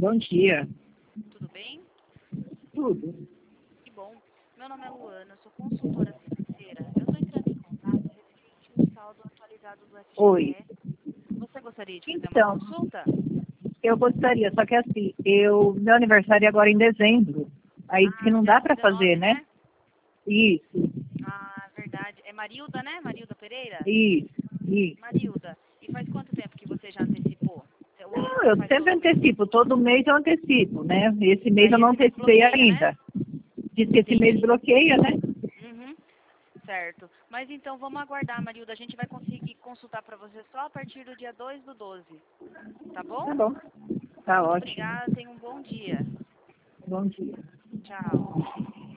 Bom dia. Tudo bem? Tudo. Que bom. Meu nome é Luana, eu sou consultora financeira. Eu estou entrando em contato referente ao saldo atualizado do Oi. FGTS. Você gostaria de fazer Então, uma consulta? eu gostaria, só que assim, meu aniversário é agora em dezembro. Aí diz que não Dia dá para 19, fazer, né? né? Isso, Ah, verdade. É Marilda, né? Marilda Pereira? isso, isso. Marilda, e faz quanto tempo que você já antecipou? Não, Você eu faz sempre todo mês? antecipo, todo mês eu antecipo, né? Esse mês eu Daí não esse mês antecipei bloqueia, né? ainda. Diz que esse mês Entendi. bloqueia, né? Uhum. Certo. Mas então vamos aguardar, Marilda. A gente vai conseguir consultar para você só a partir do dia 2/12. Tá bom? Tá bom. Tá Muito ótimo. obrigada. Tenha um bom dia. Bom dia. Tchau.